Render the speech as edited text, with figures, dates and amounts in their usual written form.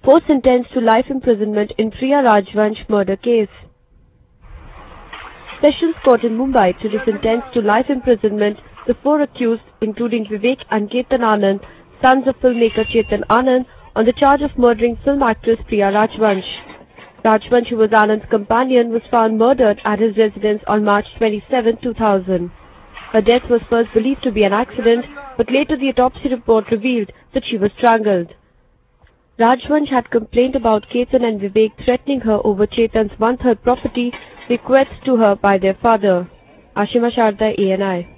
4 sentenced to life imprisonment in Priya Rajvansh murder case. Sessions Court in Mumbai today sentenced to life imprisonment the 4 accused, including Vivek and Ketan Anand, sons of filmmaker Chetan Anand, on the charge of murdering film actress Priya Rajvansh. Rajvansh, who was Anand's companion, was found murdered at his residence on March 27, 2000. Her death was first believed to be an accident, but later the autopsy report revealed that she was strangled. Rajvansh had complained about Ketan and Vivek threatening her over Chetan's one-third property bequeathed to her by their father. Ashima Sharda, ANI.